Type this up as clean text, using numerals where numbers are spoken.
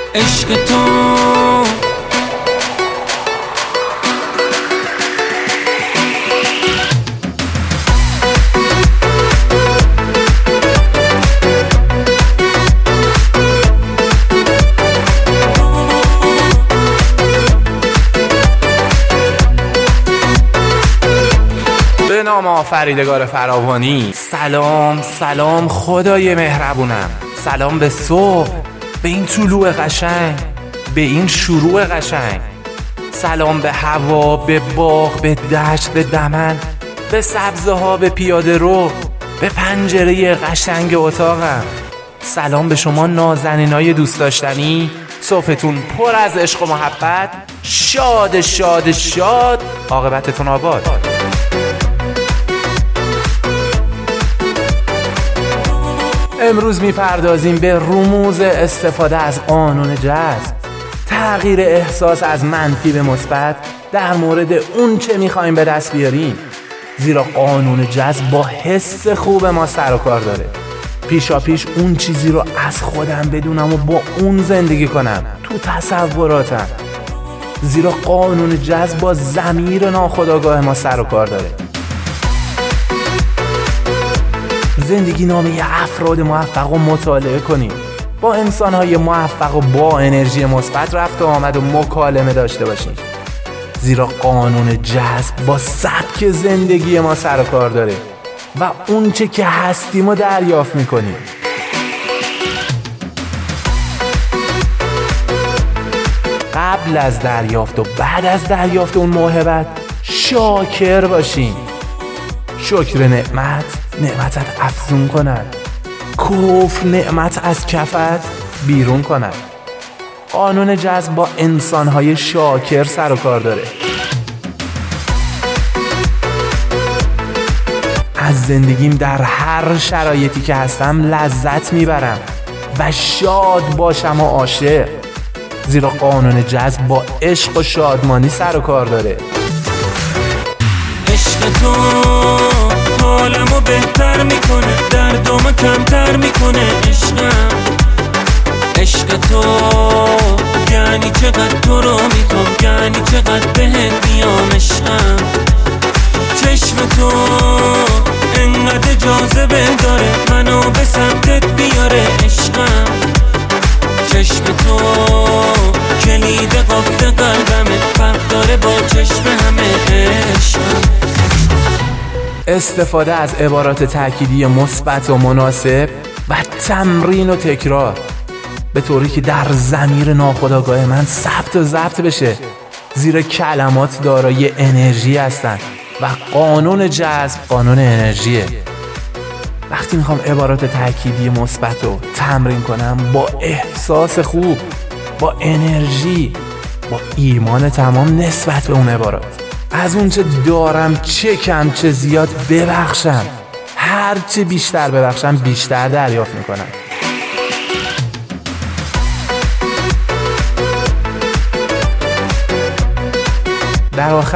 عشق تو به نام آفریدگار فراوانی. سلام سلام خدای مهربونم. سلام به صبح، به این طلوع قشنگ، به این شروع قشنگ. سلام به هوا، به باغ، به دشت، به دمن، به سبزه ها، به پیاده رو، به پنجره قشنگ اتاقم. سلام به شما نازنینای دوست داشتنی. صبحتون پر از عشق و محبت. شاد شاد شاد، عاقبتتون آباد. امروز میپردازیم به رموز استفاده از قانون جذب، تغییر احساس از منفی به مثبت در مورد اون چه میخوایم به دست بیاریم. زیرا قانون جذب با حس خوب ما سر و کار داره. پیشا پیش اون چیزی رو از خودم بدونم و با اون زندگی کنم تو تصوراتم. زیرا قانون جذب با ضمیر ناخودآگاه ما سر و کار داره. زندگی نامه افراد موفق رو مطالعه کنید. با انسان‌های موفق و با انرژی مثبت رفت و آمد و مکالمه داشته باشید. زیرا قانون جذب با سبک زندگی ما سر و کار داره و اون چه که هستیم رو دریافت می‌کنیم. قبل از دریافت و بعد از دریافت اون موهبت شاکر باشیم. شکر نعمتت افزون کند. کفر نعمت از کفت بیرون کند. قانون جذب با انسان‌های شاکر سر و کار داره. از زندگیم در هر شرایطی که هستم لذت میبرم و شاد باشم و عاشق. زیرا قانون جذب با عشق و شادمانی سر و کار داره. عشق تو حالمو بهتر میکنه، دردمو کمتر میکنه. عشق تو یعنی چقدر تو رو میخوام، یعنی چقدر بهت میام. عشقم چشم تو انقدر جاذبه داره، منو به سمتت بیاره. عشقم چشم تو کلید قفل قلبمه، فرق داره با چشم همه. عشقم استفاده از عبارات تأکیدی مثبت و مناسب و تمرین و تکرار به طوری که در ضمیر ناخودآگاه من ثبت و ضبط بشه. زیرا کلمات دارای انرژی هستن و قانون جذب قانون انرژیه. وقتی میخوام عبارات تأکیدی مثبت رو تمرین کنم با احساس خوب، با انرژی، با ایمان تمام نسبت به اون عبارات، از اون چه دارم چه کم چه زیاد ببخشم. هر چه بیشتر ببخشم بیشتر دریافت میکنم. در آخر